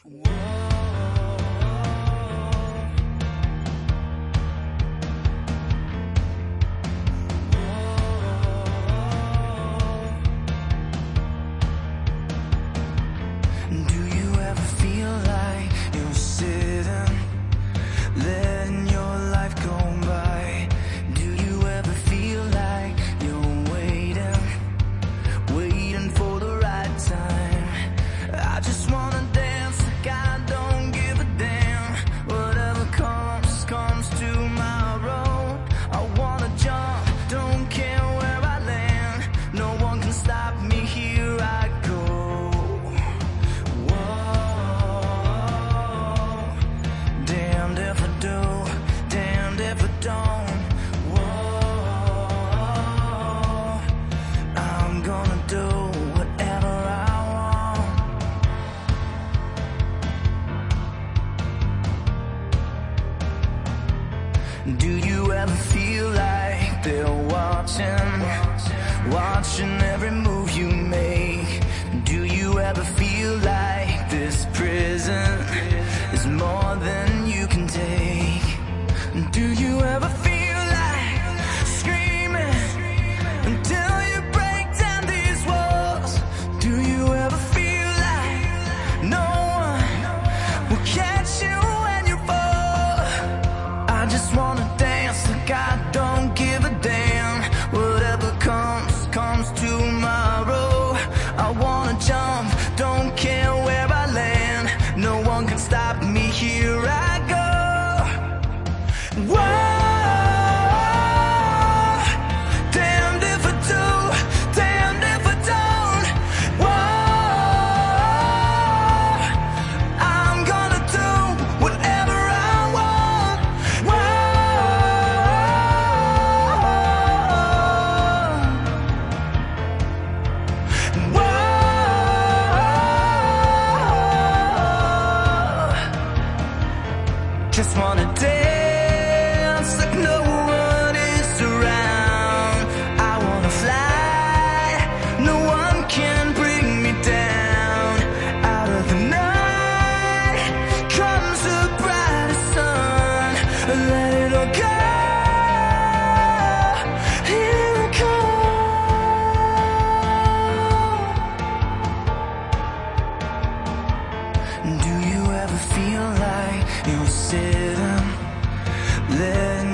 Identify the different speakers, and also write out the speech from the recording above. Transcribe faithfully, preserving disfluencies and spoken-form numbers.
Speaker 1: Do you ever feel like you're sitting, letting your life go by? Do you ever feel like you're waiting, waiting for the right time? I just wanna dance like I don't give a damn. Whatever comes, comes tomorrow. I wanna jump, don't care where I land. No one can stop me, here I go. Damned if I do, damned if I don't. Whoa, I'm gonna do whatever I want. Do you ever feel like they're watching, watching every move you make? Do you ever feel like this prison is more than you can take? Do you ever feel like screaming until you break down these walls? Do you ever feel like no one will catch you when you fall? I just wanna dance like I don't give a damn. Whatever comes, comes tomorrow. I wanna jump, don't care where I land. No one can stop me, here I go. Whoa, damned if I do, damned if I don't. Whoa, I'm gonna do whatever I want. Whoa, whoa. Just wanna dance like no one is around. I wanna fly, no one can bring me down. Out of the night comes the brightest sun. Let it all go, here I come. Do you ever feel like you're sitting, letting